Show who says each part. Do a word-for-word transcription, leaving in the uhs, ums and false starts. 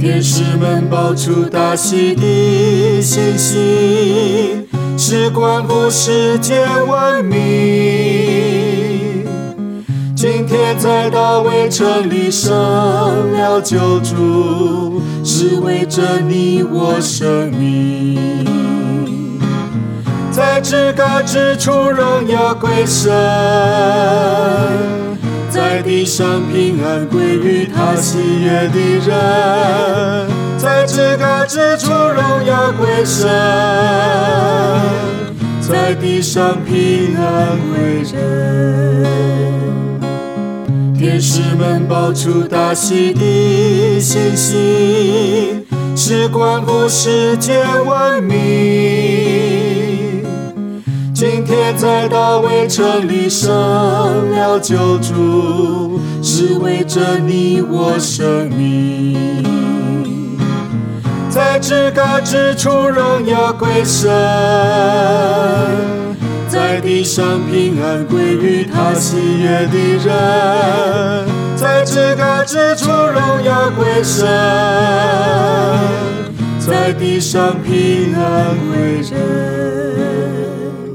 Speaker 1: 天使们报出大喜的信息，是关乎世界万民。今天在大卫城里生了救主，是为着你我生命。在至高之处荣耀归神，在地上平安归于他喜悦的人。在至高之处荣耀归神，在地上平安归人。天使们报出大喜的信息，是关乎世界万民。今天在大卫城里生了救主，是为着你我生命。在至高之处荣耀归神，在地上平安归于他喜悦的人。在至高之处荣耀归神，在地上平安归人。